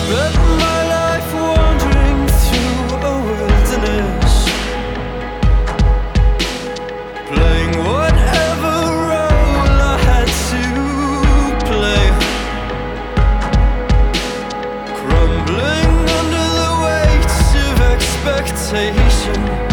Spent my life wandering through a wilderness, playing whatever role I had to play, crumbling under the weight of expectation.